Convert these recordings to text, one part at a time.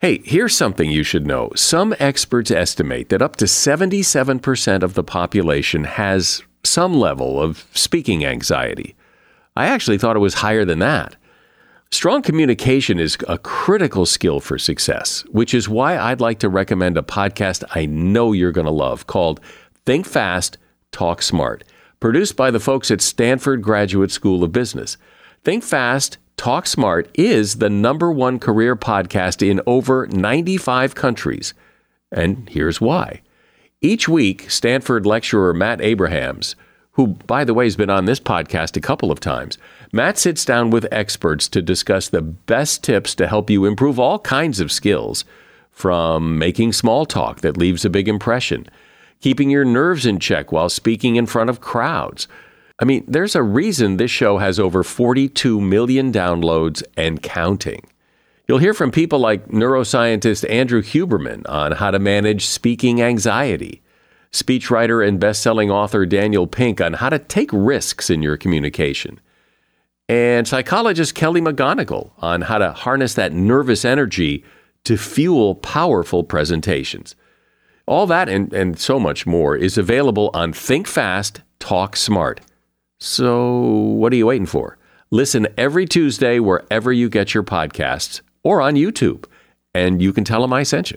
Hey, here's something you should know. Some experts estimate that up to 77% of the population has some level of speaking anxiety. I actually thought it was higher than that. Strong communication is a critical skill for success, which is why I'd like to recommend a podcast I know you're going to love called Think Fast, Talk Smart, produced by the folks at Stanford Graduate School of Business. Think Fast, Talk Smart is the #1 career podcast in over 95 countries. And here's why. Each week, Stanford lecturer Matt Abrahams, who, by the way, has been on this podcast a couple of times, Matt sits down with experts to discuss the best tips to help you improve all kinds of skills, from making small talk that leaves a big impression, keeping your nerves in check while speaking in front of crowds. I mean, there's a reason this show has over 42 million downloads and counting. You'll hear from people like neuroscientist Andrew Huberman on how to manage speaking anxiety, speechwriter and best-selling author Daniel Pink on how to take risks in your communication, and psychologist Kelly McGonigal on how to harness that nervous energy to fuel powerful presentations. All that and so much more is available on Think Fast, Talk Smart. So what are you waiting for? Listen every Tuesday wherever you get your podcasts or on YouTube, and you can tell them I sent you.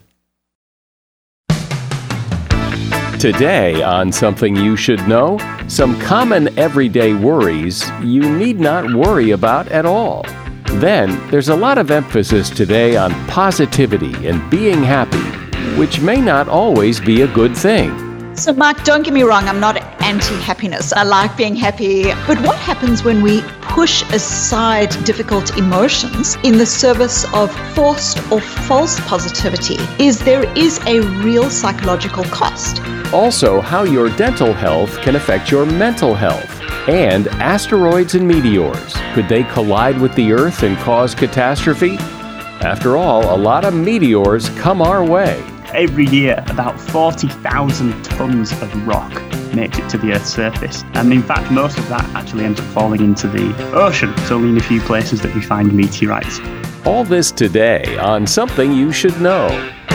Today on Something You Should Know, some common everyday worries you need not worry about at all. Then there's a lot of emphasis today on positivity and being happy, which may not always be a good thing. So, Mark, don't get me wrong, I'm not anti-happiness. I like being happy. But what happens when we push aside difficult emotions in the service of forced or false positivity? There is a real psychological cost. Also, how your dental health can affect your mental health. And asteroids and meteors. Could they collide with the Earth and cause catastrophe? After all, a lot of meteors come our way. Every year, about 40,000 tons of rock makes it to the Earth's surface. And in fact, most of that actually ends up falling into the ocean. It's only in a few places that we find meteorites. All this today on Something You Should Know.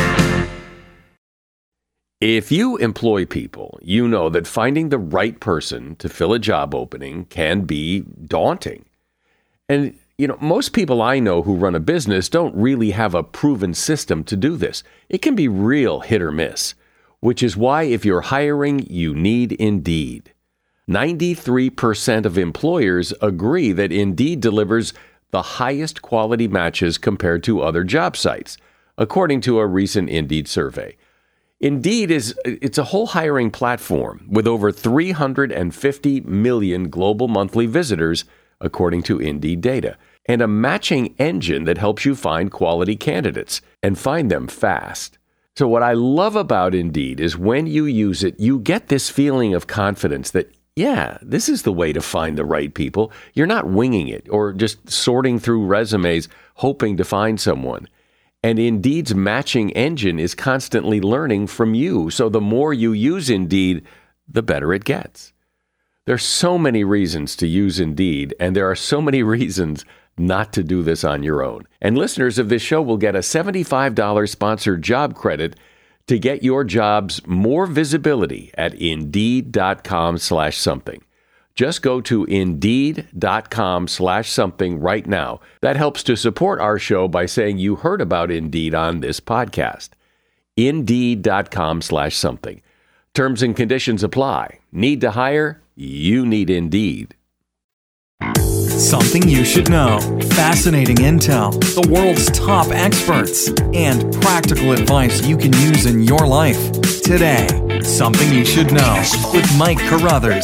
If you employ people, you know that finding the right person to fill a job opening can be daunting. And most people I know who run a business don't really have a proven system to do this. It can be real hit or miss, which is why if you're hiring, you need Indeed. 93% of employers agree that Indeed delivers the highest quality matches compared to other job sites, according to a recent Indeed survey. Indeed it's a whole hiring platform with over 350 million global monthly visitors, according to Indeed data, and a matching engine that helps you find quality candidates and find them fast. So what I love about Indeed is when you use it, you get this feeling of confidence that, yeah, this is the way to find the right people. You're not winging it or just sorting through resumes hoping to find someone. And Indeed's matching engine is constantly learning from you. So the more you use Indeed, the better it gets. There's so many reasons to use Indeed, and there are so many reasons not to do this on your own. And listeners of this show will get a $75 sponsored job credit to get your jobs more visibility at Indeed.com/something. Just go to Indeed.com/something right now. That helps to support our show by saying you heard about Indeed on this podcast. Indeed.com/something. Terms and conditions apply. Need to hire? You need Indeed. Something you should know. Fascinating intel, the world's top experts, and practical advice you can use in your life. Today, Something You Should Know with Mike Carruthers.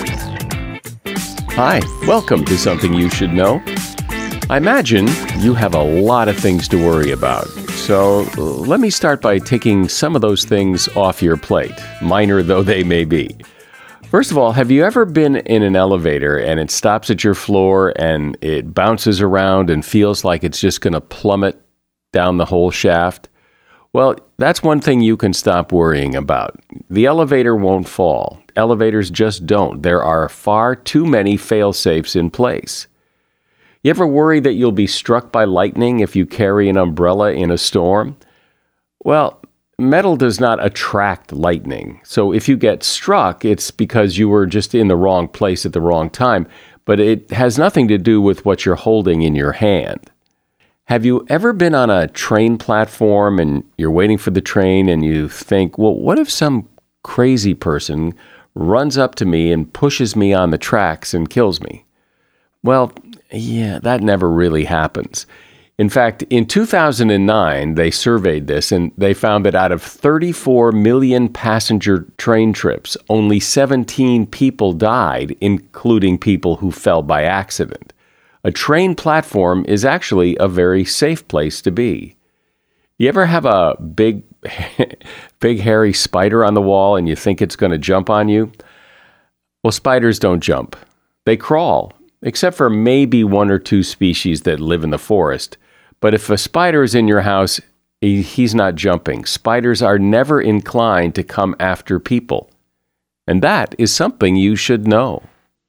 Hi, welcome to Something You Should Know. I imagine you have a lot of things to worry about. So let me start by taking some of those things off your plate, minor though they may be. First of all, have you ever been in an elevator and it stops at your floor and it bounces around and feels like it's just going to plummet down the whole shaft? Well, that's one thing you can stop worrying about. The elevator won't fall. Elevators just don't. There are far too many fail-safes in place. You ever worry that you'll be struck by lightning if you carry an umbrella in a storm? Well, metal does not attract lightning. So if you get struck, it's because you were just in the wrong place at the wrong time. But it has nothing to do with what you're holding in your hand. Have you ever been on a train platform and you're waiting for the train and you think, well, what if some crazy person runs up to me and pushes me on the tracks and kills me? Well, yeah, that never really happens. In fact, in 2009, they surveyed this and they found that out of 34 million passenger train trips, only 17 people died, including people who fell by accident. A train platform is actually a very safe place to be. You ever have a big hairy spider on the wall and you think it's going to jump on you? Well, spiders don't jump. They crawl, except for maybe one or two species that live in the forest. But if a spider is in your house, he's not jumping. Spiders are never inclined to come after people. And that is something you should know.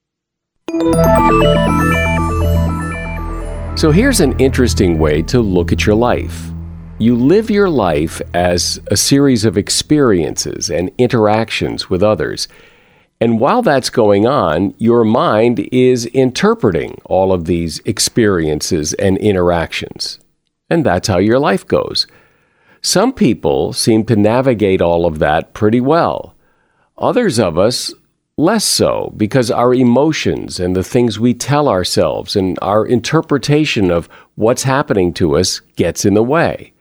So here's an interesting way to look at your life. You live your life as a series of experiences and interactions with others. And while that's going on, your mind is interpreting all of these experiences and interactions. And that's how your life goes. Some people seem to navigate all of that pretty well. Others of us, less so, because our emotions and the things we tell ourselves and our interpretation of what's happening to us gets in the way.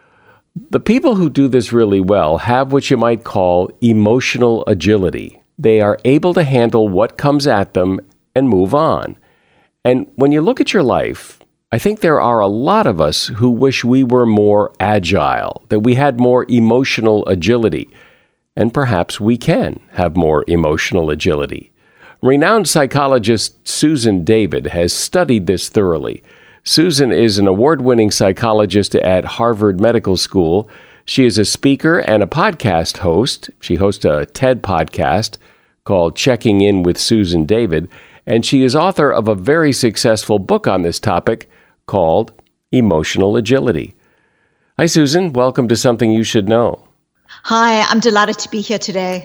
The people who do this really well have what you might call emotional agility. They are able to handle what comes at them and move on. And when you look at your life, I think there are a lot of us who wish we were more agile, that we had more emotional agility. And perhaps we can have more emotional agility. Renowned psychologist Susan David has studied this thoroughly. Susan is an award-winning psychologist at Harvard Medical School. She is a speaker and a podcast host. She hosts a TED podcast called Checking In with Susan David, and she is author of a very successful book on this topic called Emotional Agility. Hi, Susan. Welcome to Something You Should Know. Hi, I'm delighted to be here today.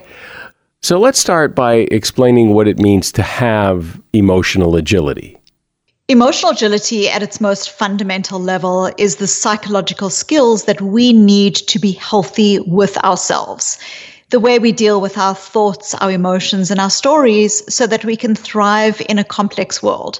So let's start by explaining what it means to have emotional agility. Emotional agility at its most fundamental level is the psychological skills that we need to be healthy with ourselves. The way we deal with our thoughts, our emotions, and our stories so that we can thrive in a complex world.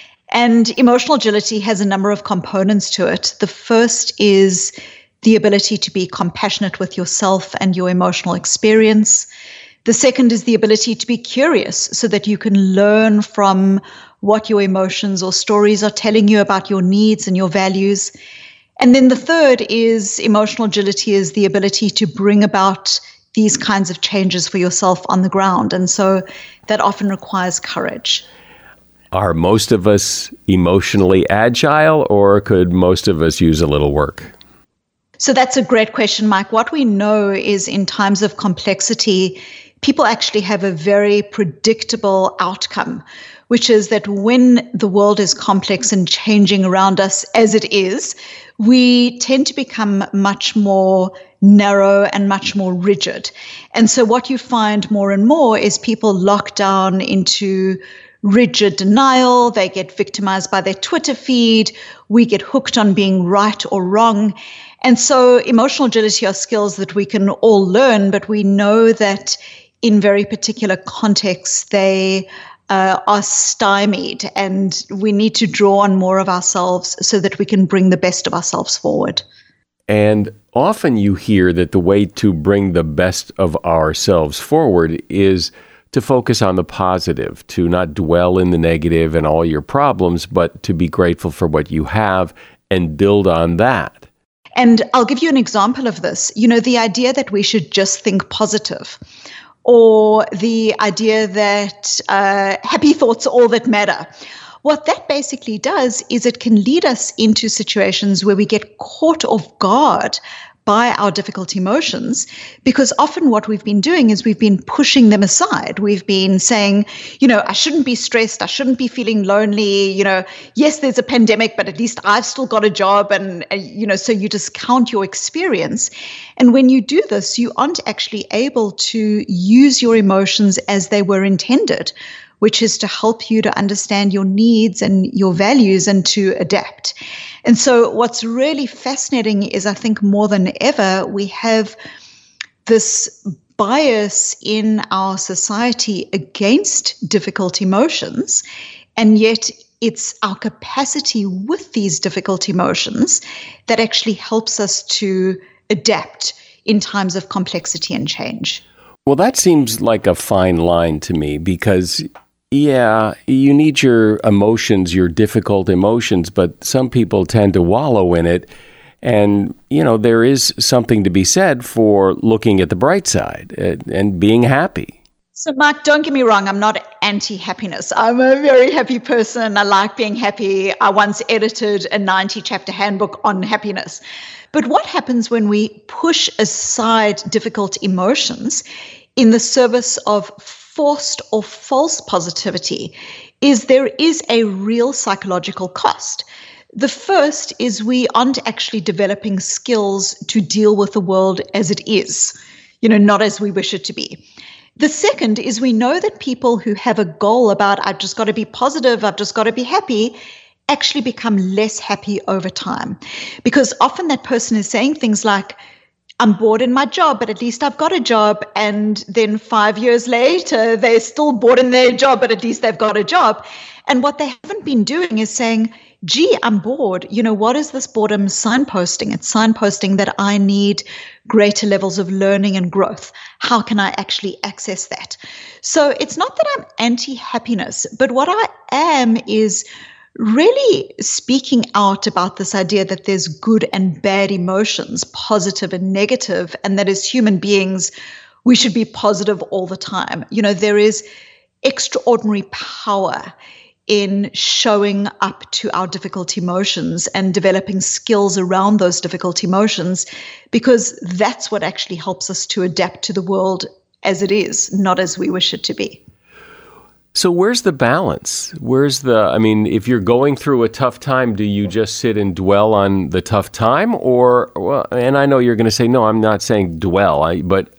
And emotional agility has a number of components to it. The first is the ability to be compassionate with yourself and your emotional experience. The second is the ability to be curious so that you can learn from what your emotions or stories are telling you about your needs and your values. And then the third is emotional agility is the ability to bring about these kinds of changes for yourself on the ground. And so that often requires courage. Are most of us emotionally agile, or could most of us use a little work? So that's a great question, Mike. What we know is in times of complexity, people actually have a very predictable outcome, which is that when the world is complex and changing around us as it is, we tend to become much more narrow and much more rigid. And so what you find more and more is people lock down into rigid denial. They get victimized by their Twitter feed. We get hooked on being right or wrong. And so emotional agility are skills that we can all learn, but we know that in very particular contexts, they are stymied, and we need to draw on more of ourselves so that we can bring the best of ourselves forward. And often you hear that the way to bring the best of ourselves forward is to focus on the positive, to not dwell in the negative and all your problems, but to be grateful for what you have and build on that. And I'll give you an example of this. You know, the idea that we should just think positive, or the idea that happy thoughts are all that matter. What that basically does is it can lead us into situations where we get caught off guard by our difficult emotions, because often what we've been doing is we've been pushing them aside. We've been saying, I shouldn't be stressed. I shouldn't be feeling lonely. Yes, there's a pandemic, but at least I've still got a job. And, so you discount your experience. And when you do this, you aren't actually able to use your emotions as they were intended, which is to help you to understand your needs and your values and to adapt. And so what's really fascinating is, I think more than ever, we have this bias in our society against difficult emotions, and yet it's our capacity with these difficult emotions that actually helps us to adapt in times of complexity and change. Well, that seems like a fine line to me, because yeah, you need your emotions, your difficult emotions, but some people tend to wallow in it. And, there is something to be said for looking at the bright side and being happy. So, Mark, don't get me wrong. I'm not anti-happiness. I'm a very happy person. I like being happy. I once edited a 90-chapter handbook on happiness. But what happens when we push aside difficult emotions in the service of forced or false positivity is there is a real psychological cost. The first is we aren't actually developing skills to deal with the world as it is, not as we wish it to be. The second is we know that people who have a goal about, I've just got to be positive, I've just got to be happy, actually become less happy over time. Because often that person is saying things like, I'm bored in my job, but at least I've got a job. And then 5 years later, they're still bored in their job, but at least they've got a job. And what they haven't been doing is saying, gee, I'm bored. What is this boredom signposting? It's signposting that I need greater levels of learning and growth. How can I actually access that? So it's not that I'm anti-happiness, but what I am is really speaking out about this idea that there's good and bad emotions, positive and negative, and that as human beings, we should be positive all the time. There is extraordinary power in showing up to our difficult emotions and developing skills around those difficult emotions, because that's what actually helps us to adapt to the world as it is, not as we wish it to be. So where's the balance? If you're going through a tough time, do you just sit and dwell on the tough time? And I know you're going to say, no, I'm not saying dwell, but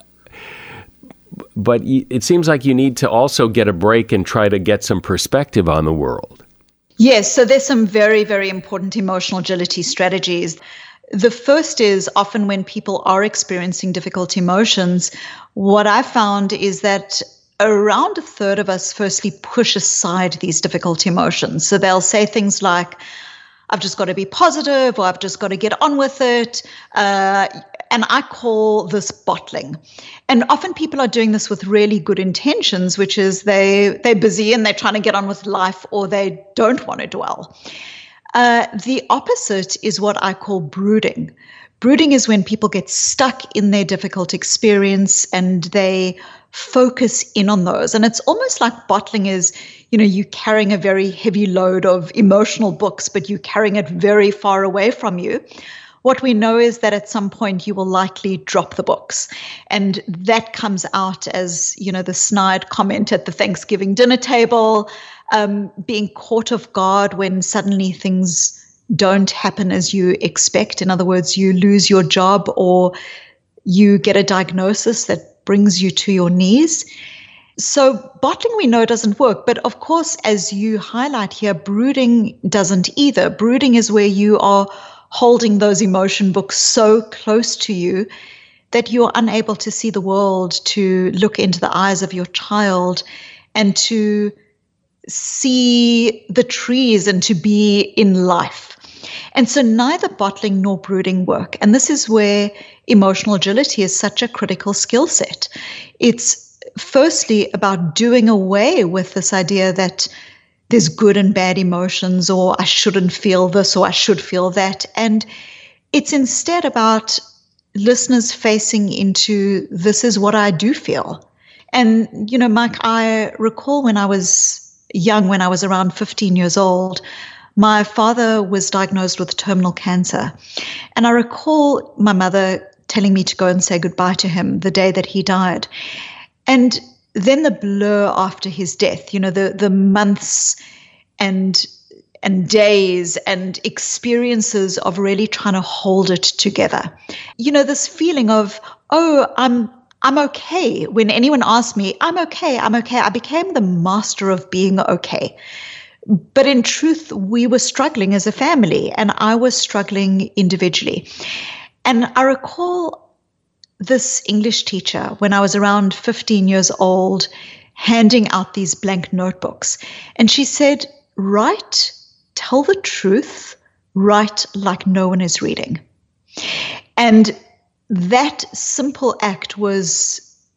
it seems like you need to also get a break and try to get some perspective on the world. Yes, so there's some very, very important emotional agility strategies. The first is often when people are experiencing difficult emotions, what I found is that around a third of us firstly push aside these difficult emotions. So they'll say things like, I've just got to be positive, or I've just got to get on with it. And I call this bottling. And often people are doing this with really good intentions, which is they're busy and they're trying to get on with life, or they don't want to dwell. The opposite is what I call brooding. Brooding is when people get stuck in their difficult experience and they focus in on those. And it's almost like bottling is, you carrying a very heavy load of emotional books, but you carrying it very far away from you. What we know is that at some point you will likely drop the books. And that comes out as, the snide comment at the Thanksgiving dinner table, being caught off guard when suddenly things don't happen as you expect. In other words, you lose your job or you get a diagnosis that brings you to your knees. So bottling we know doesn't work. But of course, as you highlight here, brooding doesn't either. Brooding is where you are holding those emotion books so close to you that you're unable to see the world, to look into the eyes of your child and to see the trees and to be in life. And so neither bottling nor brooding work. And this is where emotional agility is such a critical skill set. It's firstly about doing away with this idea that there's good and bad emotions, or I shouldn't feel this, or I should feel that. And it's instead about listeners facing into, this is what I do feel. And, Mike, I recall when I was young, when I was around 15 years old, my father was diagnosed with terminal cancer. And I recall my mother telling me to go and say goodbye to him the day that he died. And then the blur after his death, the months and days and experiences of really trying to hold it together. This feeling of, I'm okay. When anyone asked me, I'm okay. I became the master of being okay. But in truth, we were struggling as a family, and I was struggling individually. And I recall this English teacher, when I was around 15 years old, handing out these blank notebooks. And she said, write, tell the truth, write like no one is reading. And that simple act was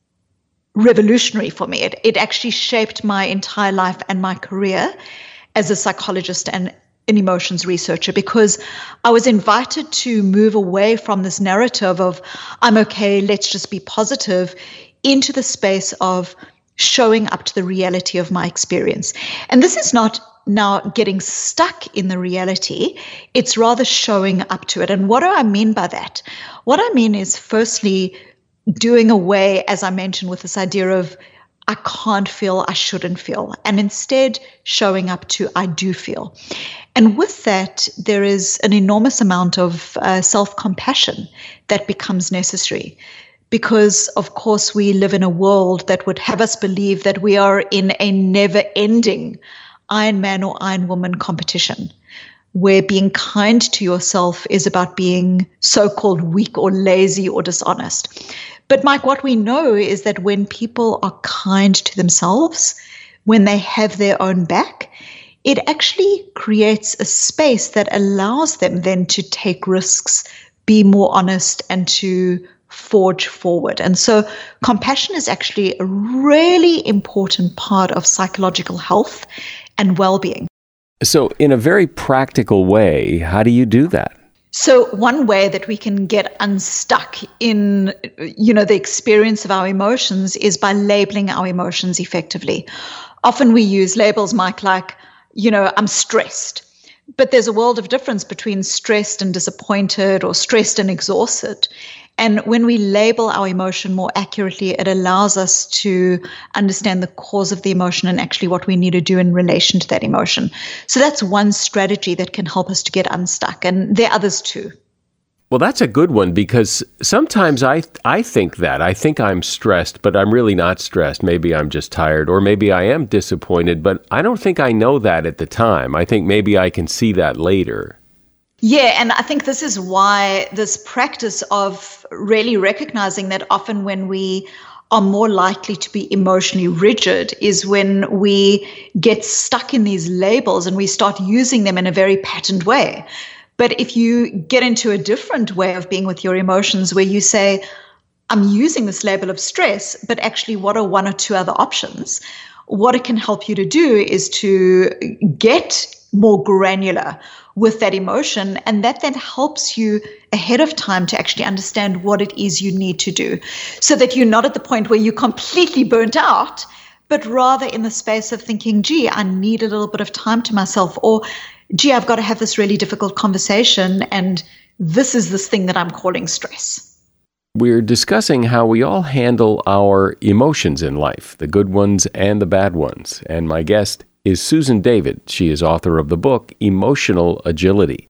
revolutionary for me. It actually shaped my entire life and my career as a psychologist and an emotions researcher, because I was invited to move away from this narrative of, I'm okay, let's just be positive, into the space of showing up to the reality of my experience. And this is not now getting stuck in the reality, it's rather showing up to it. And what do I mean by that? What I mean is, firstly, doing away, as I mentioned, with this idea of I can't feel, I shouldn't feel, and instead showing up to I do feel. And with that, there is an enormous amount of self-compassion that becomes necessary, because, of course, we live in a world that would have us believe that we are in a never-ending Iron Man or Iron Woman competition, where being kind to yourself is about being so-called weak or lazy or dishonest. But Mike, what we know is that when people are kind to themselves, when they have their own back, it actually creates a space that allows them then to take risks, be more honest, and to forge forward. And so compassion is actually a really important part of psychological health and well-being. So in a very practical way, how do you do that? So one way that we can get unstuck in, the experience of our emotions is by labeling our emotions effectively. Often we use labels, Mike, like, I'm stressed. But there's a world of difference between stressed and disappointed, or stressed and exhausted. And when we label our emotion more accurately, it allows us to understand the cause of the emotion and actually what we need to do in relation to that emotion. So that's one strategy that can help us to get unstuck. And there are others too. Well, that's a good one, because sometimes I think I'm stressed, but I'm really not stressed. Maybe I'm just tired, or maybe I am disappointed, but I don't think I know that at the time. I think maybe I can see that later. Yeah, and I think this is why this practice of really recognizing that often when we are more likely to be emotionally rigid is when we get stuck in these labels and we start using them in a very patterned way. But if you get into a different way of being with your emotions, where you say, I'm using this label of stress, but actually what are one or two other options? What it can help you to do is to get more granular with that emotion, and that then helps you ahead of time to actually understand what it is you need to do, so that you're not at the point where you're completely burnt out, but rather in the space of thinking, gee, I need a little bit of time to myself, or gee, I've got to have this really difficult conversation, and this is this thing that I'm calling stress. We're discussing how we all handle our emotions in life, the good ones and the bad ones. And my guest is Susan David. She is author of the book, Emotional Agility.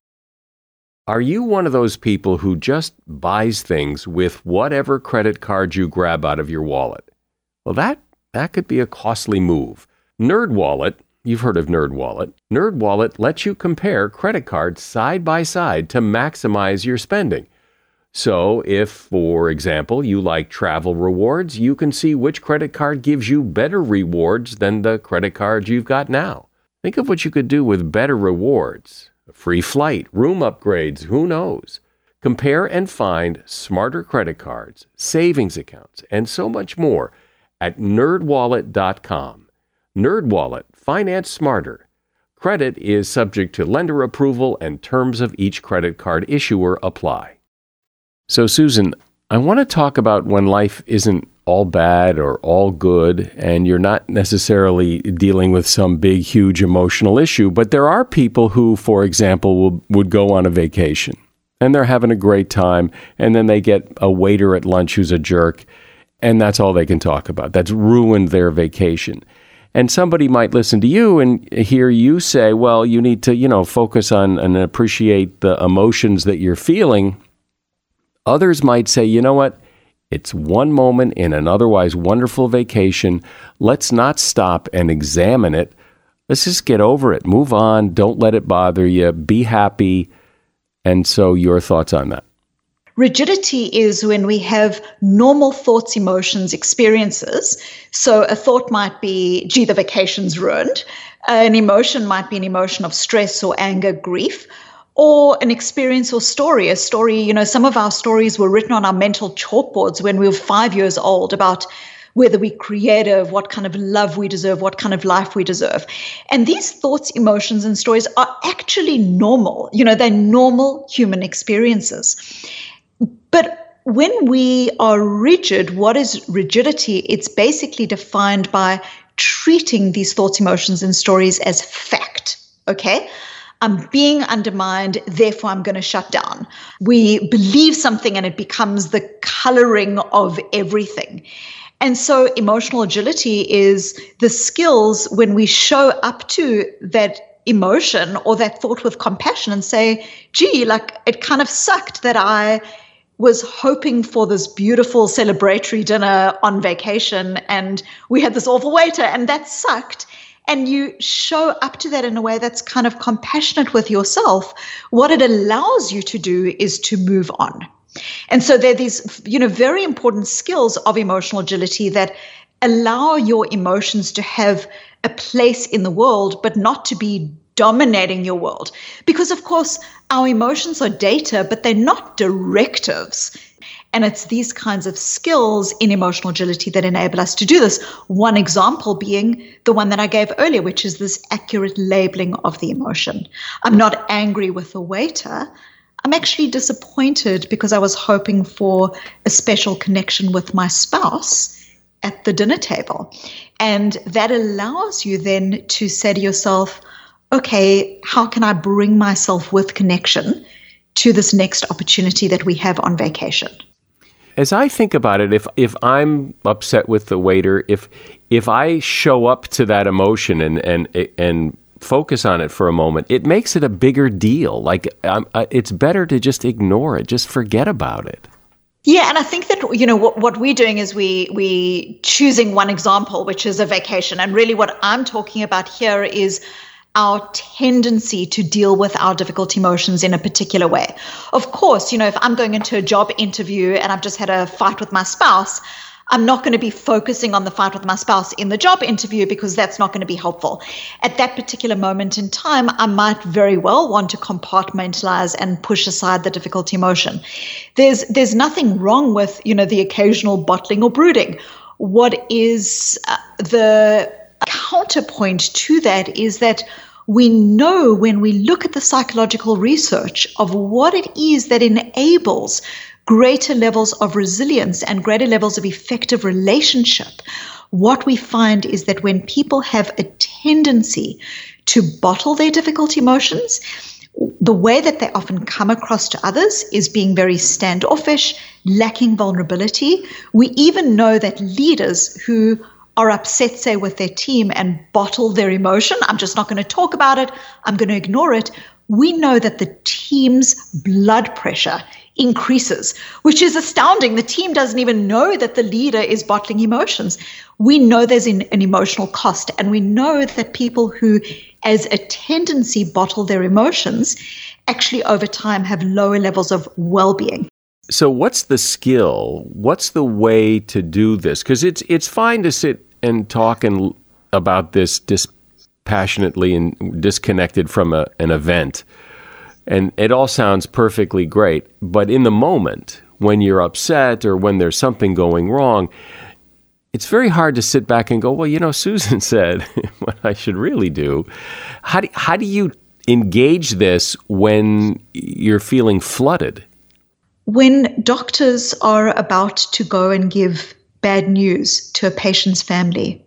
Are you one of those people who just buys things with whatever credit card you grab out of your wallet? Well, that could be a costly move. NerdWallet, you've heard of NerdWallet. NerdWallet lets you compare credit cards side by side to maximize your spending. So if, for example, you like travel rewards, you can see which credit card gives you better rewards than the credit card you've got now. Think of what you could do with better rewards. A free flight, room upgrades, who knows? Compare and find smarter credit cards, savings accounts, and so much more at nerdwallet.com. NerdWallet, finance smarter. Credit is subject to lender approval, and terms of each credit card issuer apply. So, Susan, I want to talk about when life isn't all bad or all good, and you're not necessarily dealing with some big, huge emotional issue. But there are people who, for example, would go on a vacation, and they're having a great time, and then they get a waiter at lunch who's a jerk, and that's all they can talk about. That's ruined their vacation. And somebody might listen to you and hear you say, well, you need to, focus on and appreciate the emotions that you're feeling. Others might say, you know what? It's one moment in an otherwise wonderful vacation. Let's not stop and examine it. Let's just get over it. Move on. Don't let it bother you. Be happy. And so your thoughts on that? Rigidity is when we have normal thoughts, emotions, experiences. So a thought might be, gee, the vacation's ruined. An emotion might be an emotion of stress or anger, grief, or an experience or story. A story, some of our stories were written on our mental chalkboards when we were 5 years old about whether we're creative, what kind of love we deserve, what kind of life we deserve. And these thoughts, emotions, and stories are actually normal. They're normal human experiences. But when we are rigid, what is rigidity? It's basically defined by treating these thoughts, emotions, and stories as fact, okay? I'm being undermined, therefore I'm going to shut down. We believe something and it becomes the coloring of everything. And so emotional agility is the skills when we show up to that emotion or that thought with compassion and say, gee, it kind of sucked that I was hoping for this beautiful celebratory dinner on vacation and we had this awful waiter and that sucked. And you show up to that in a way that's kind of compassionate with yourself. What it allows you to do is to move on. And so there are these, very important skills of emotional agility that allow your emotions to have a place in the world, but not to be dominating your world. Because, of course, our emotions are data, but they're not directives. And it's these kinds of skills in emotional agility that enable us to do this. One example being the one that I gave earlier, which is this accurate labeling of the emotion. I'm not angry with the waiter. I'm actually disappointed because I was hoping for a special connection with my spouse at the dinner table. And that allows you then to say to yourself, okay, how can I bring myself with connection to this next opportunity that we have on vacation? As I think about it, if I'm upset with the waiter, if I show up to that emotion and focus on it for a moment, it makes it a bigger deal. It's better to just ignore it, just forget about it. Yeah, and I think that, what we're doing is we choosing one example, which is a vacation. And really what I'm talking about here is our tendency to deal with our difficult emotions in a particular way. Of course, if I'm going into a job interview and I've just had a fight with my spouse, I'm not going to be focusing on the fight with my spouse in the job interview because that's not going to be helpful. At that particular moment in time, I might very well want to compartmentalize and push aside the difficult emotion. There's nothing wrong with, the occasional bottling or brooding. What is the counterpoint to that is that we know when we look at the psychological research of what it is that enables greater levels of resilience and greater levels of effective relationship, what we find is that when people have a tendency to bottle their difficult emotions, the way that they often come across to others is being very standoffish, lacking vulnerability. We even know that leaders who are upset, say, with their team and bottle their emotion, I'm just not going to talk about it, I'm going to ignore it, we know that the team's blood pressure increases, which is astounding. The team doesn't even know that the leader is bottling emotions. We know there's an emotional cost, and we know that people who, as a tendency, bottle their emotions actually over time have lower levels of well-being. So what's the skill? What's the way to do this? Because it's fine to sit and talk about this dispassionately and disconnected from an event. And it all sounds perfectly great. But in the moment, when you're upset or when there's something going wrong, it's very hard to sit back and go, well, Susan said what I should really do. How do you engage this when you're feeling flooded? When doctors are about to go and give bad news to a patient's family,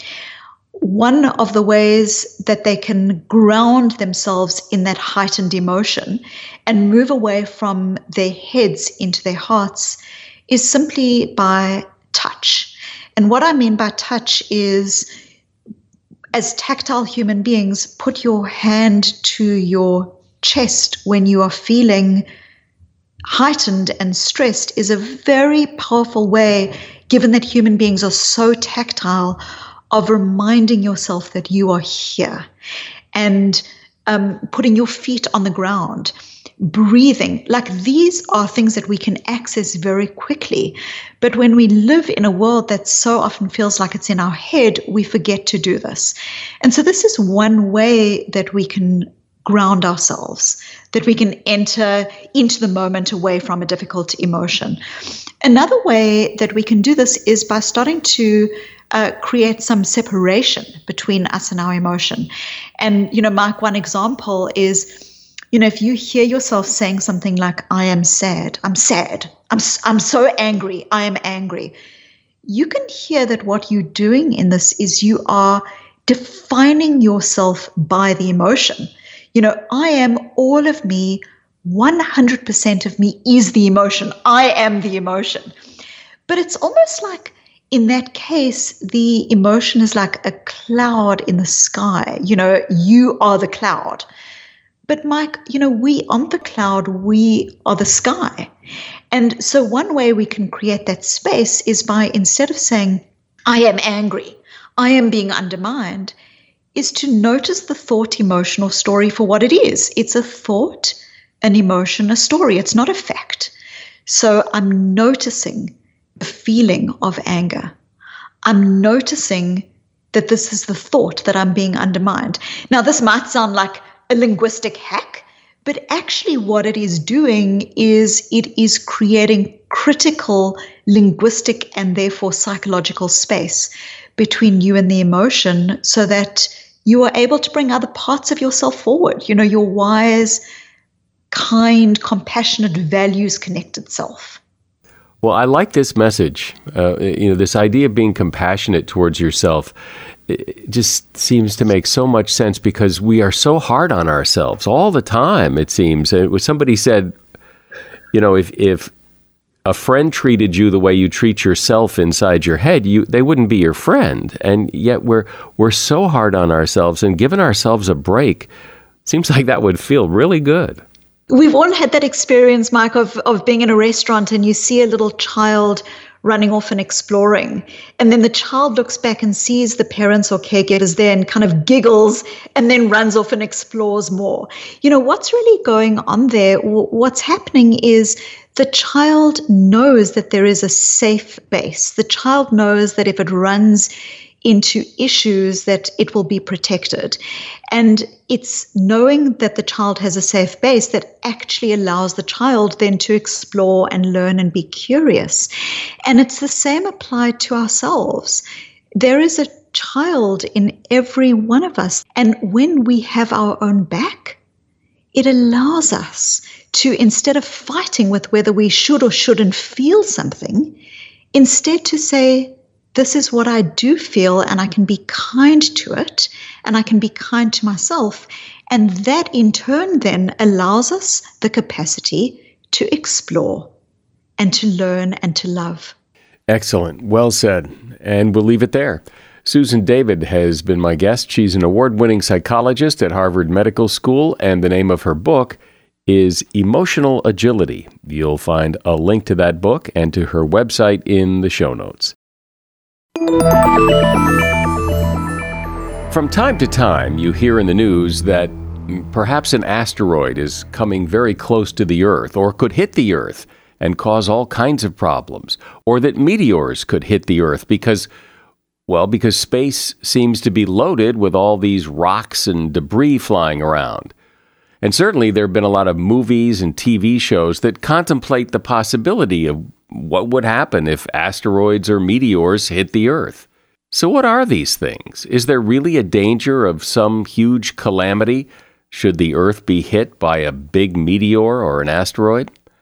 one of the ways that they can ground themselves in that heightened emotion and move away from their heads into their hearts is simply by touch. And what I mean by touch is, as tactile human beings, put your hand to your chest when you are feeling heightened and stressed is a very powerful way, given that human beings are so tactile, of reminding yourself that you are here, and putting your feet on the ground, breathing. Like, these are things that we can access very quickly. But when we live in a world that so often feels like it's in our head, we forget to do this. And so this is one way that we can ground ourselves, that we can enter into the moment away from a difficult emotion. Another way that we can do this is by starting to create some separation between us and our emotion. And, Mike, one example is, if you hear yourself saying something like, I am sad, I'm so angry, I am angry, you can hear that what you're doing in this is you are defining yourself by the emotion. I am all of me, 100% of me is the emotion. I am the emotion. But it's almost like, in that case, the emotion is like a cloud in the sky. You are the cloud. But Mike, we aren't the cloud, we are the sky. And so one way we can create that space is by, instead of saying, I am angry, I am being undermined, is to notice the thought, emotion, or story for what it is. It's a thought, an emotion, a story. It's not a fact. So I'm noticing the feeling of anger. I'm noticing that this is the thought that I'm being undermined. Now, this might sound like a linguistic hack, but actually what it is doing is it is creating critical linguistic and therefore psychological space between you and the emotion, so that you are able to bring other parts of yourself forward, your wise, kind, compassionate, values-connected self. Well, I like this message. This idea of being compassionate towards yourself, it just seems to make so much sense, because we are so hard on ourselves all the time, it seems. Somebody said, if a friend treated you the way you treat yourself inside your head, they wouldn't be your friend. And yet we're so hard on ourselves, and giving ourselves a break seems like that would feel really good. We've all had that experience, Mike, of being in a restaurant and you see a little child running off and exploring. And then the child looks back and sees the parents or caregivers there and kind of giggles and then runs off and explores more. What's really going on there? What's happening is the child knows that there is a safe base. The child knows that if it runs into issues, that it will be protected. And it's knowing that the child has a safe base that actually allows the child then to explore and learn and be curious. And it's the same applied to ourselves. There is a child in every one of us. And when we have our own back, it allows us to, instead of fighting with whether we should or shouldn't feel something, instead to say, this is what I do feel, and I can be kind to it, and I can be kind to myself. And that in turn then allows us the capacity to explore and to learn and to love. Excellent. Well said. And we'll leave it there. Susan David has been my guest. She's an award-winning psychologist at Harvard Medical School, and the name of her book is Emotional Agility. You'll find a link to that book and to her website in the show notes. From time to time, you hear in the news that perhaps an asteroid is coming very close to the Earth, or could hit the Earth and cause all kinds of problems, or that meteors could hit the Earth because space seems to be loaded with all these rocks and debris flying around. And certainly there have been a lot of movies and TV shows that contemplate the possibility of what would happen if asteroids or meteors hit the Earth. So what are these things? Is there really a danger of some huge calamity should the Earth be hit by a big meteor or an asteroid?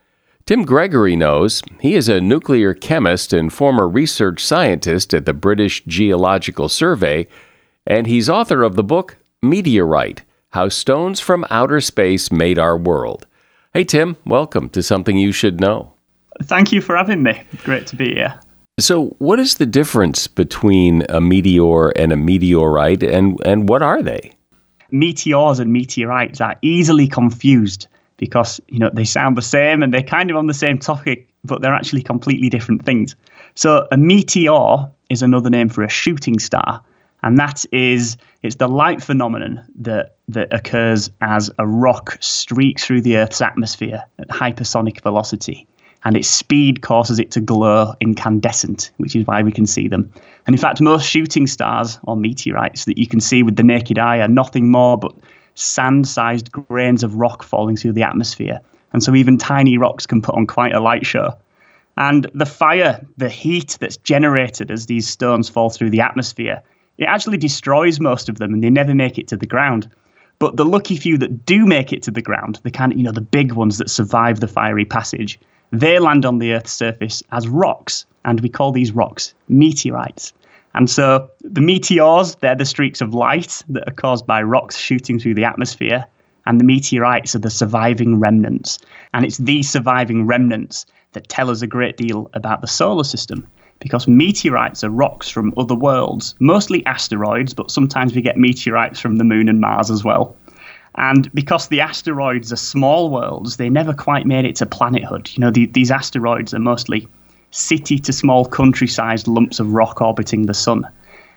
Tim Gregory knows. He is a nuclear chemist and former research scientist at the British Geological Survey, and he's author of the book Meteorite: How Stones from Outer Space Made Our World. Hey, Tim, welcome to Something You Should Know. Thank you for having me. Great to be here. So what is the difference between a meteor and a meteorite, and what are they? Meteors and meteorites are easily confused because, they sound the same and they're kind of on the same topic, but they're actually completely different things. So a meteor is another name for a shooting star, and it's the light phenomenon that occurs as a rock streaks through the Earth's atmosphere at hypersonic velocity. And its speed causes it to glow incandescent, which is why we can see them. And in fact, most shooting stars or meteorites that you can see with the naked eye are nothing more but sand-sized grains of rock falling through the atmosphere. And so even tiny rocks can put on quite a light show. And the fire, the heat that's generated as these stones fall through the atmosphere, it actually destroys most of them and they never make it to the ground. But the lucky few that do make it to the ground, the kind of, the big ones that survive the fiery passage, they land on the Earth's surface as rocks, and we call these rocks meteorites. And so the meteors, they're the streaks of light that are caused by rocks shooting through the atmosphere, and the meteorites are the surviving remnants. And it's these surviving remnants that tell us a great deal about the solar system, because meteorites are rocks from other worlds, mostly asteroids, but sometimes we get meteorites from the moon and Mars as well. And because the asteroids are small worlds, they never quite made it to planethood. These asteroids are mostly city to small country-sized lumps of rock orbiting the sun.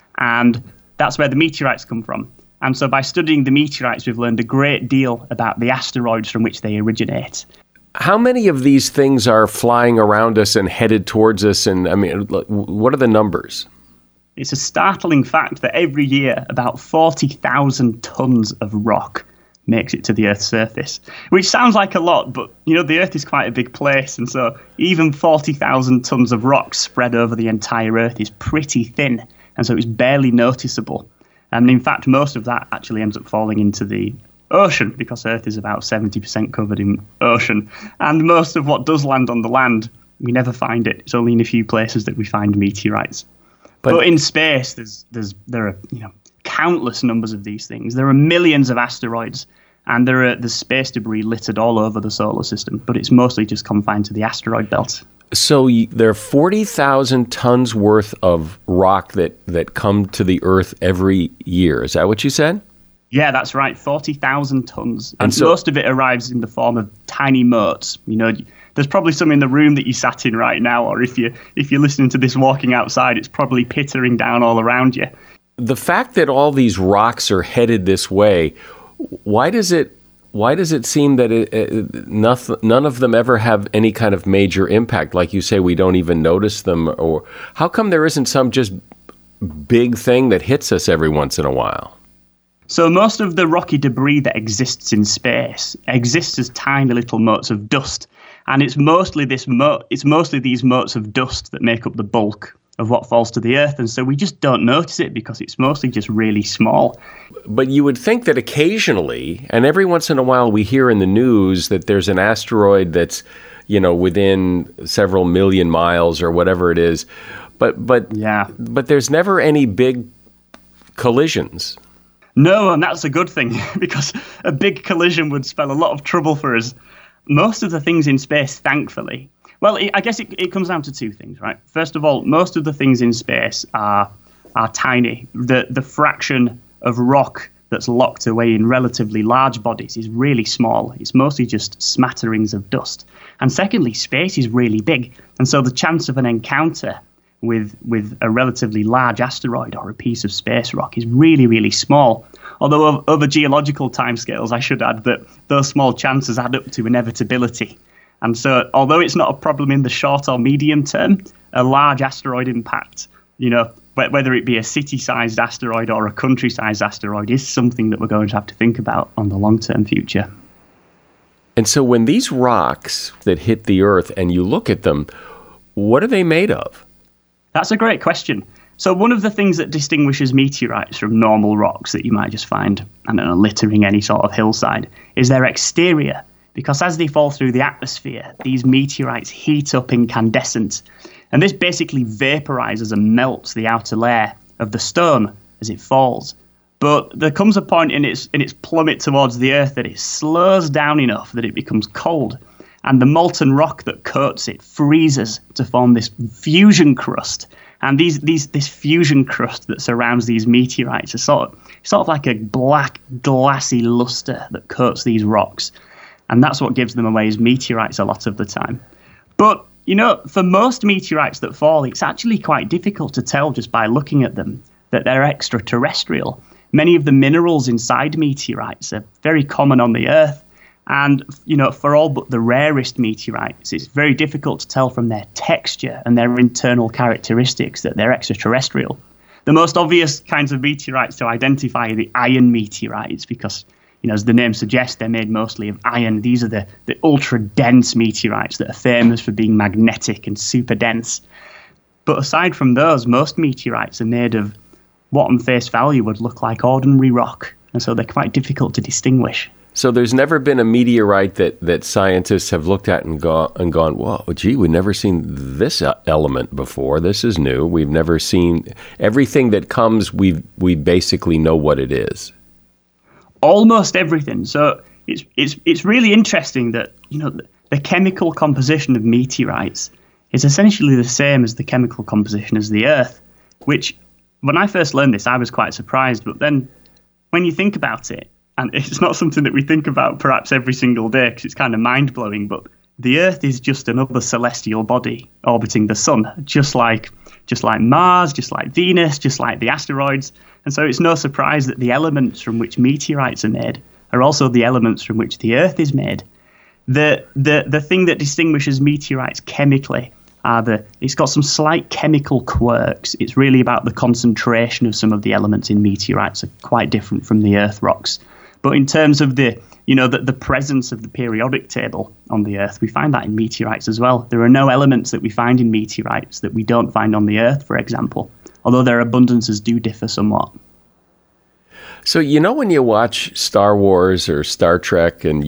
And that's where the meteorites come from. And so by studying the meteorites, we've learned a great deal about the asteroids from which they originate. How many of these things are flying around us and headed towards us? And what are the numbers? It's a startling fact that every year about 40,000 tons of rock makes it to the Earth's surface, which sounds like a lot, but the Earth is quite a big place, and so even 40,000 tons of rock spread over the entire Earth is pretty thin, and so it's barely noticeable. And in fact, most of that actually ends up falling into the ocean, because Earth is about 70% covered in ocean, and most of what does land on the land, we never find it. It's only in a few places that we find meteorites. But in space, there are countless numbers of these things. There are millions of asteroids, and there's space debris littered all over the solar system, but it's mostly just confined to the asteroid belt. So there are 40,000 tons worth of rock that come to the Earth every year. Is that what you said? Yeah, that's right. 40,000 tons. And so most of it arrives in the form of tiny motes. There's probably some in the room that you sat in right now, or if you're listening to this walking outside, it's probably pittering down all around you. The fact that all these rocks are headed this way, why does it seem that none of them ever have any kind of major impact? Like you say, we don't even notice them. Or how come there isn't some just big thing that hits us every once in a while? So most of the rocky debris that exists in space exists as tiny little motes of dust, and it's mostly these motes of dust that make up the bulk of what falls to the Earth, and so we just don't notice it because it's mostly just really small. But you would think that occasionally, and every once in a while, we hear in the news that there's an asteroid that's, within several million miles or whatever it is, but there's never any big collisions. No, and that's a good thing, because a big collision would spell a lot of trouble for us. Most of the things in space, thankfully, I guess it comes down to two things, right? First of all, most of the things in space are tiny. The fraction of rock that's locked away in relatively large bodies is really small. It's mostly just smatterings of dust. And secondly, space is really big. And so the chance of an encounter with a relatively large asteroid or a piece of space rock is really, really small. Although over geological timescales, I should add that those small chances add up to inevitability. And so although it's not a problem in the short or medium term, a large asteroid impact, whether it be a city-sized asteroid or a country-sized asteroid, is something that we're going to have to think about on the long-term future. And so when these rocks that hit the Earth and you look at them, what are they made of? That's a great question. So one of the things that distinguishes meteorites from normal rocks that you might just find, littering any sort of hillside, is their exterior. because as they fall through the atmosphere, these meteorites heat up incandescent, and this basically vaporizes and melts the outer layer of the stone as it falls. But there comes a point in its plummet towards the Earth that it slows down enough that it becomes cold, and the molten rock that coats it freezes to form this fusion crust. And this fusion crust that surrounds these meteorites is sort of like a black, glassy luster that coats these rocks. And that's what gives them away as meteorites a lot of the time. But, for most meteorites that fall, it's actually quite difficult to tell just by looking at them that they're extraterrestrial. Many of the minerals inside meteorites are very common on the Earth. And, for all but the rarest meteorites, it's very difficult to tell from their texture and their internal characteristics that they're extraterrestrial. The most obvious kinds of meteorites to identify are the iron meteorites because, as the name suggests, they're made mostly of iron. These are the ultra-dense meteorites that are famous for being magnetic and super dense. But aside from those, most meteorites are made of what on face value would look like ordinary rock. And so they're quite difficult to distinguish. So there's never been a meteorite that scientists have looked at and gone, whoa, gee, we've never seen this element before. This is new. We've never seen everything that comes. We basically know what it is. Almost everything. So it's really interesting that the chemical composition of meteorites is essentially the same as the chemical composition as the Earth. Which, when I first learned this, I was quite surprised. But then, when you think about it, and it's not something that we think about perhaps every single day because it's kind of mind-blowing, but the Earth is just another celestial body orbiting the sun, just like Mars, just like Venus, just like the asteroids. And so it's no surprise that the elements from which meteorites are made are also the elements from which the Earth is made. The thing that distinguishes meteorites chemically it's got some slight chemical quirks. It's really about the concentration of some of the elements in meteorites are quite different from the Earth rocks. But in terms of the presence of the periodic table on the Earth, we find that in meteorites as well. There are no elements that we find in meteorites that we don't find on the Earth, for example, although their abundances do differ somewhat. So, when you watch Star Wars or Star Trek and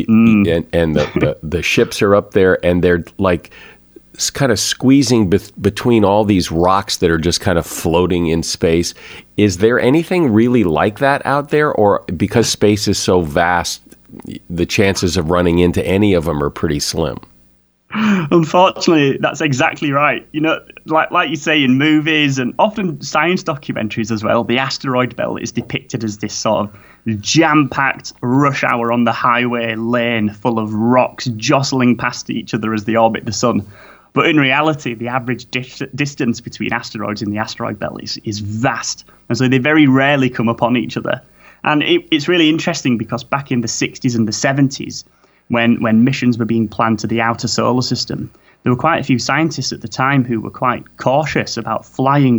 the ships are up there and they're like kind of squeezing between all these rocks that are just kind of floating in space. Is there anything really like that out there? Or because space is so vast, the chances of running into any of them are pretty slim? Unfortunately, that's exactly right. Like you say in movies and often science documentaries as well, the asteroid belt is depicted as this sort of jam-packed rush hour on the highway lane full of rocks jostling past each other as they orbit the sun. But in reality, the average distance between asteroids in the asteroid belt is vast. And so they very rarely come upon each other. And it's really interesting because back in the 60s and the 70s, when missions were being planned to the outer solar system, there were quite a few scientists at the time who were quite cautious about flying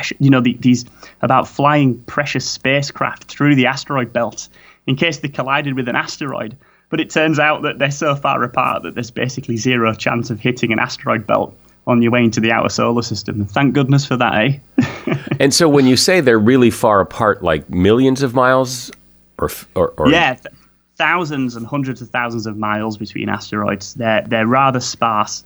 about flying precious spacecraft through the asteroid belt in case they collided with an asteroid. But it turns out that they're so far apart that there's basically zero chance of hitting an asteroid belt on your way into the outer solar system. Thank goodness for that, eh? And so when you say they're really far apart, like millions of miles? or Yeah, thousands and hundreds of thousands of miles between asteroids. They're rather sparse.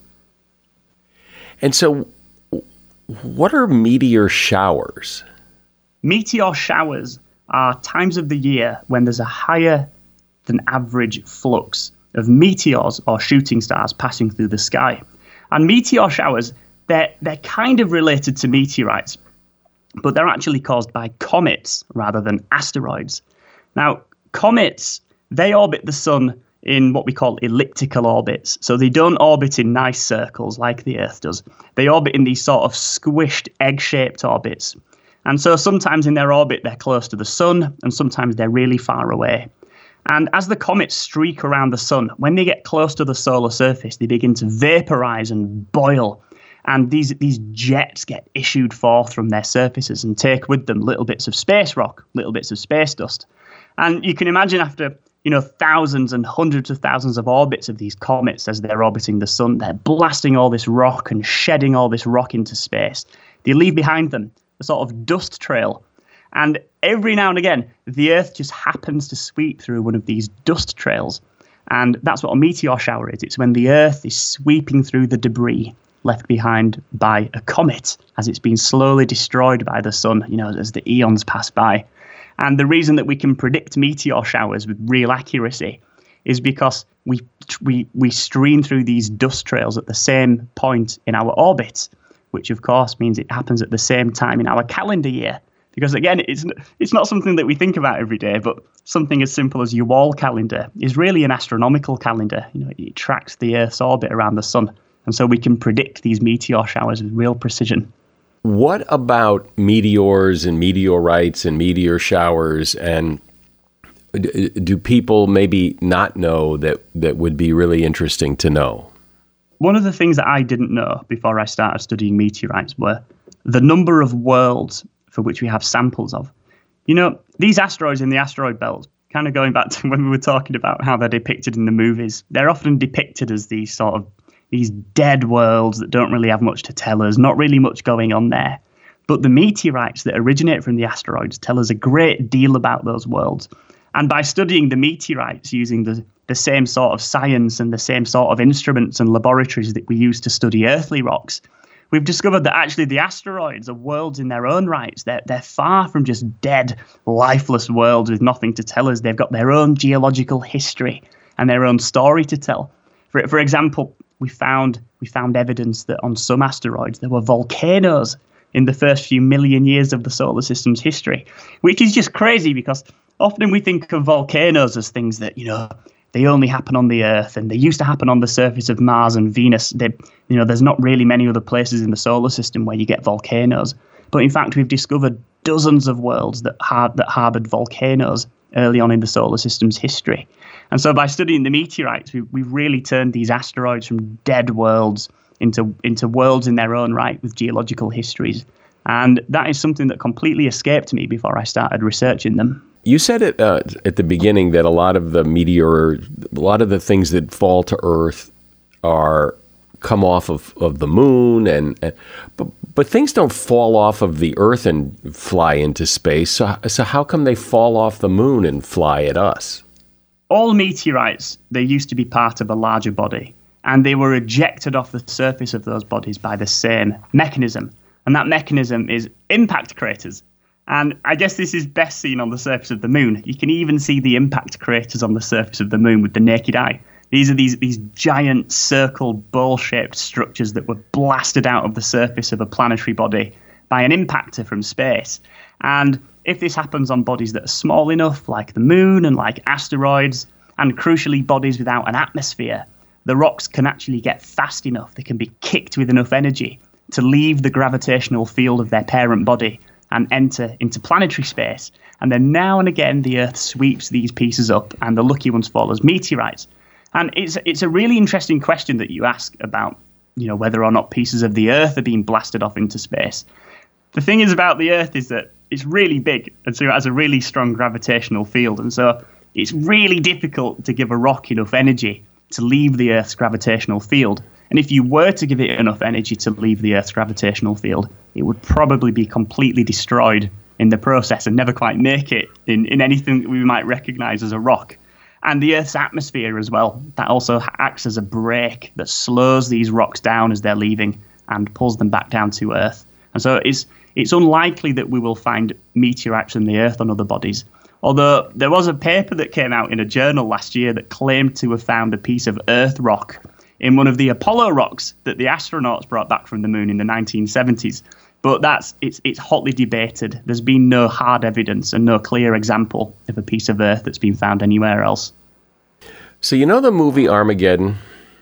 And so what are meteor showers? Meteor showers are times of the year when there's a higher than average flux of meteors or shooting stars passing through the sky. And meteor showers, they're kind of related to meteorites, but they're actually caused by comets rather than asteroids. Now, comets, they orbit the sun in what we call elliptical orbits. So they don't orbit in nice circles like the Earth does. They orbit in these sort of squished egg-shaped orbits. And so sometimes in their orbit, they're close to the sun, and sometimes they're really far away. And as the comets streak around the sun, when they get close to the solar surface, they begin to vaporize and boil. And these jets get issued forth from their surfaces and take with them little bits of space rock, little bits of space dust. And you can imagine after, thousands and hundreds of thousands of orbits of these comets as they're orbiting the sun, they're blasting all this rock and shedding all this rock into space. They leave behind them a sort of dust trail. And every now and again, the Earth just happens to sweep through one of these dust trails. And that's what a meteor shower is. It's when the Earth is sweeping through the debris left behind by a comet as it's been slowly destroyed by the sun, as the eons pass by. And the reason that we can predict meteor showers with real accuracy is because we stream through these dust trails at the same point in our orbit, which of course means it happens at the same time in our calendar year. Because again, it's not something that we think about every day, but something as simple as your wall calendar is really an astronomical calendar. It tracks the Earth's orbit around the sun. And so we can predict these meteor showers with real precision. What about meteors and meteorites and meteor showers? And do people maybe not know that would be really interesting to know? One of the things that I didn't know before I started studying meteorites were the number of worlds for which we have samples of. These asteroids in the asteroid belt, kind of going back to when we were talking about how they're depicted in the movies, they're often depicted as these dead worlds that don't really have much to tell us, not really much going on there. But the meteorites that originate from the asteroids tell us a great deal about those worlds. And by studying the meteorites using the same sort of science and the same sort of instruments and laboratories that we use to study earthly rocks, we've discovered that actually the asteroids are worlds in their own rights. They're far from just dead, lifeless worlds with nothing to tell us. They've got their own geological history and their own story to tell. For example, we found evidence that on some asteroids there were volcanoes in the first few million years of the solar system's history, which is just crazy because often we think of volcanoes as things that, they only happen on the Earth, and they used to happen on the surface of Mars and Venus. There's not really many other places in the solar system where you get volcanoes. But in fact, we've discovered dozens of worlds that harbored volcanoes early on in the solar system's history. And so by studying the meteorites, we've really turned these asteroids from dead worlds into worlds in their own right with geological histories. And that is something that completely escaped me before I started researching them. You said it at the beginning that a lot of the things that fall to Earth come off of the moon, but things don't fall off of the Earth and fly into space. So how come they fall off the moon and fly at us? All meteorites, they used to be part of a larger body, and they were ejected off the surface of those bodies by the same mechanism. And that mechanism is impact craters. And I guess this is best seen on the surface of the moon. You can even see the impact craters on the surface of the moon with the naked eye. These are these giant circle bowl-shaped structures that were blasted out of the surface of a planetary body by an impactor from space. And if this happens on bodies that are small enough, like the moon and like asteroids, and crucially bodies without an atmosphere, the rocks can actually get fast enough, they can be kicked with enough energy to leave the gravitational field of their parent body and enter into planetary space. And then now and again, the Earth sweeps these pieces up, and the lucky ones fall as meteorites. And it's a really interesting question that you ask about, whether or not pieces of the Earth are being blasted off into space. The thing is about the Earth is that it's really big, and so it has a really strong gravitational field. And so it's really difficult to give a rock enough energy to leave the Earth's gravitational field. And if you were to give it enough energy to leave the Earth's gravitational field, it would probably be completely destroyed in the process and never quite make it in anything that we might recognize as a rock. And the Earth's atmosphere as well, that also acts as a brake that slows these rocks down as they're leaving and pulls them back down to Earth. And so it's unlikely that we will find meteorites from the Earth on other bodies. Although there was a paper that came out in a journal last year that claimed to have found a piece of Earth rock in one of the Apollo rocks that the astronauts brought back from the moon in the 1970s. But it's hotly debated. There's been no hard evidence and no clear example of a piece of Earth that's been found anywhere else. So the movie Armageddon?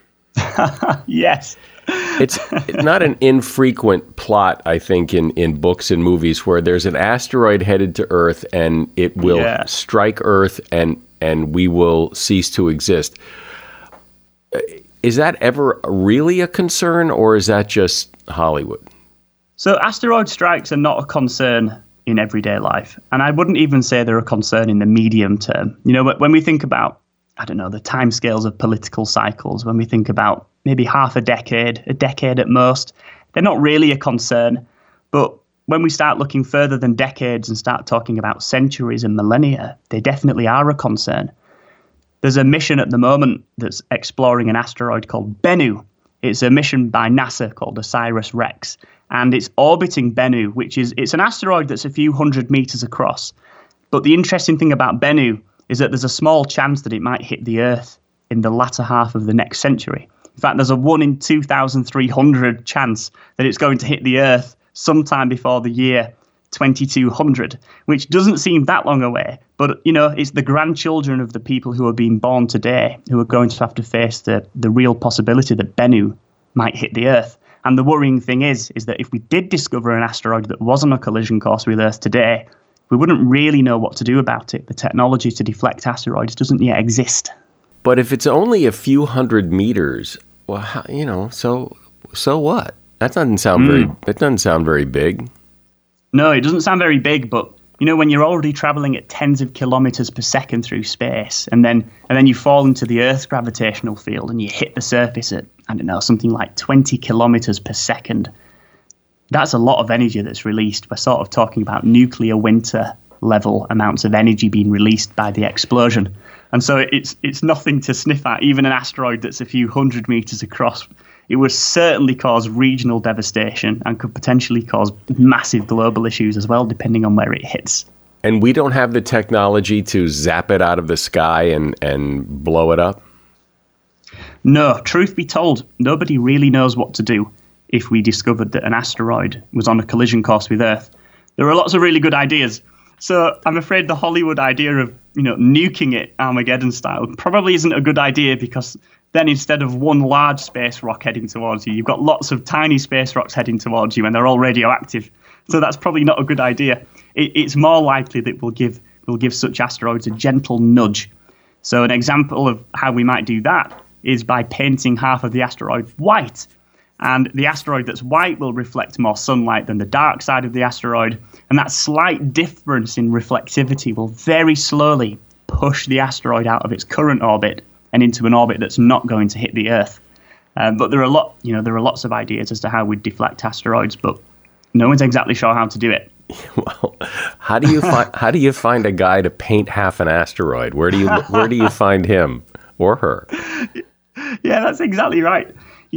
Yes. It's not an infrequent plot, I think, in books and movies where there's an asteroid headed to Earth and it will strike Earth and we will cease to exist. Is that ever really a concern, or is that just Hollywood? So asteroid strikes are not a concern in everyday life. And I wouldn't even say they're a concern in the medium term. When we think about, the timescales of political cycles, when we think about maybe half a decade at most, they're not really a concern. But when we start looking further than decades and start talking about centuries and millennia, they definitely are a concern. There's a mission at the moment that's exploring an asteroid called Bennu. It's a mission by NASA called OSIRIS-REx, and it's orbiting Bennu, it's an asteroid that's a few hundred meters across. But the interesting thing about Bennu is that there's a small chance that it might hit the Earth in the latter half of the next century. In fact, there's a 1 in 2,300 chance that it's going to hit the Earth sometime before the year 2200, which doesn't seem that long away. But, it's the grandchildren of the people who are being born today who are going to have to face the real possibility that Bennu might hit the Earth. And the worrying thing is that if we did discover an asteroid that was on a collision course with Earth today, we wouldn't really know what to do about it. The technology to deflect asteroids doesn't yet exist. But if it's only a few hundred meters, well, so what? That doesn't sound very big. No, it doesn't sound very big, but when you're already traveling at tens of kilometers per second through space, and then you fall into the Earth's gravitational field and you hit the surface at, something like 20 kilometers per second, that's a lot of energy that's released. We're sort of talking about nuclear winter level amounts of energy being released by the explosion. And so it's nothing to sniff at. Even an asteroid that's a few hundred meters across, it would certainly cause regional devastation and could potentially cause massive global issues as well, depending on where it hits. And we don't have the technology to zap it out of the sky and blow it up? No, truth be told, nobody really knows what to do if we discovered that an asteroid was on a collision course with Earth. There are lots of really good ideas. So I'm afraid the Hollywood idea of, nuking it Armageddon style probably isn't a good idea, because then instead of one large space rock heading towards you, you've got lots of tiny space rocks heading towards you, and they're all radioactive. So that's probably not a good idea. It's more likely that we'll give such asteroids a gentle nudge. So an example of how we might do that is by painting half of the asteroid white. And the asteroid that's white will reflect more sunlight than the dark side of the asteroid. And that slight difference in reflectivity will very slowly push the asteroid out of its current orbit and into an orbit that's not going to hit the Earth. But there are lots of ideas as to how we deflect asteroids, but no one's exactly sure how to do it. Well, how do you find a guy to paint half an asteroid? Where do you find him or her? Yeah, that's exactly right.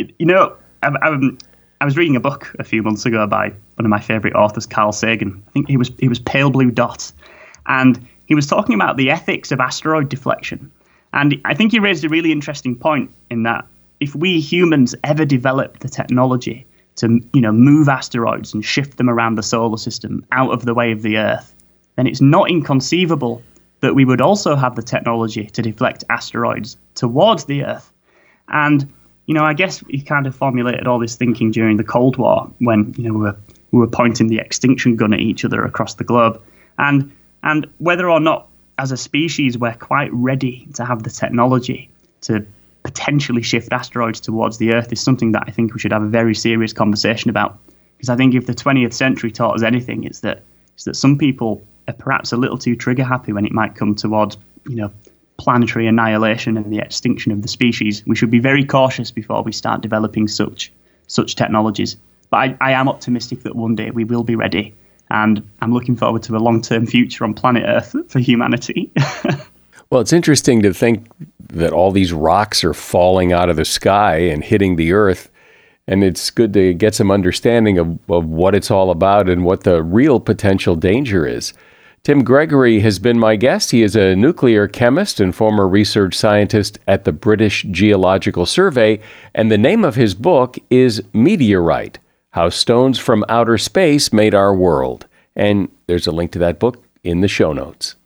I was reading a book a few months ago by one of my favorite authors, Carl Sagan. I think he was Pale Blue Dot, and he was talking about the ethics of asteroid deflection. And I think he raised a really interesting point in that if we humans ever develop the technology to, move asteroids and shift them around the solar system out of the way of the Earth, then it's not inconceivable that we would also have the technology to deflect asteroids towards the Earth. And I guess he kind of formulated all this thinking during the Cold War when, we were pointing the extinction gun at each other across the globe. And whether or not, as a species, we're quite ready to have the technology to potentially shift asteroids towards the Earth is something that I think we should have a very serious conversation about. Because I think if the 20th century taught us anything, it's that some people are perhaps a little too trigger happy when it might come towards, planetary annihilation and the extinction of the species. We should be very cautious before we start developing such technologies. But I am optimistic that one day we will be ready, and I'm looking forward to a long-term future on planet Earth for humanity. Well, it's interesting to think that all these rocks are falling out of the sky and hitting the Earth, and it's good to get some understanding of what it's all about and what the real potential danger is. Tim Gregory has been my guest. He is a nuclear chemist and former research scientist at the British Geological Survey, and the name of his book is Meteorite: How Stones from Outer Space Made Our World. And there's a link to that book in the show notes.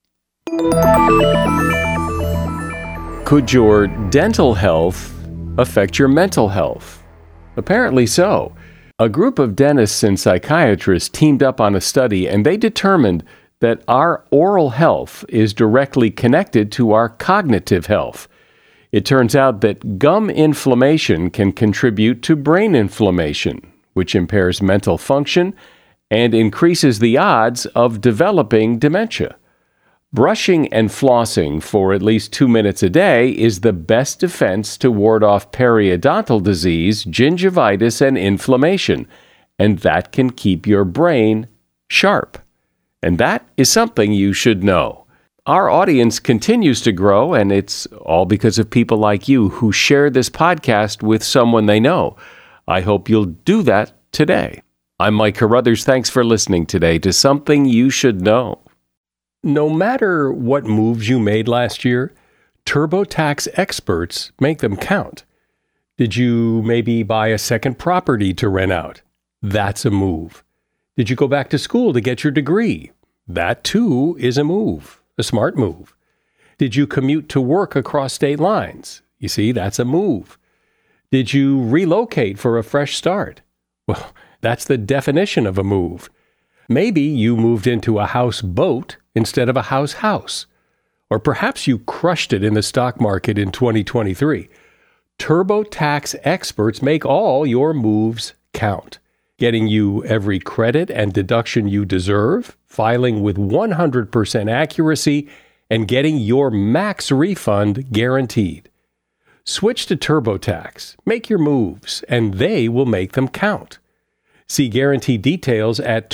Could your dental health affect your mental health? Apparently so. A group of dentists and psychiatrists teamed up on a study, and they determined that our oral health is directly connected to our cognitive health. It turns out that gum inflammation can contribute to brain inflammation, which impairs mental function and increases the odds of developing dementia. Brushing and flossing for at least 2 minutes a day is the best defense to ward off periodontal disease, gingivitis, and inflammation, and that can keep your brain sharp. And that is something you should know. our audience continues to grow, and it's all because of people like you who share this podcast with someone they know. I hope you'll do that today. I'm Mike Carruthers. Thanks for listening today to Something You Should Know. No matter what moves you made last year, TurboTax experts make them count. Did you maybe buy a second property to rent out? That's a move. Did you go back to school to get your degree? That too is a move, a smart move. Did you commute to work across state lines? You see, that's a move. Did you relocate for a fresh start? Well, that's the definition of a move. Maybe you moved into a houseboat instead of a house. Or perhaps you crushed it in the stock market in 2023. TurboTax experts make all your moves count, getting you every credit and deduction you deserve, filing with 100% accuracy, and getting your max refund guaranteed. Switch to TurboTax, make your moves, and they will make them count. See guarantee details at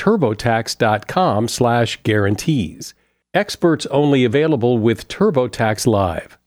turbotax.com/guarantees. Experts only available with TurboTax Live.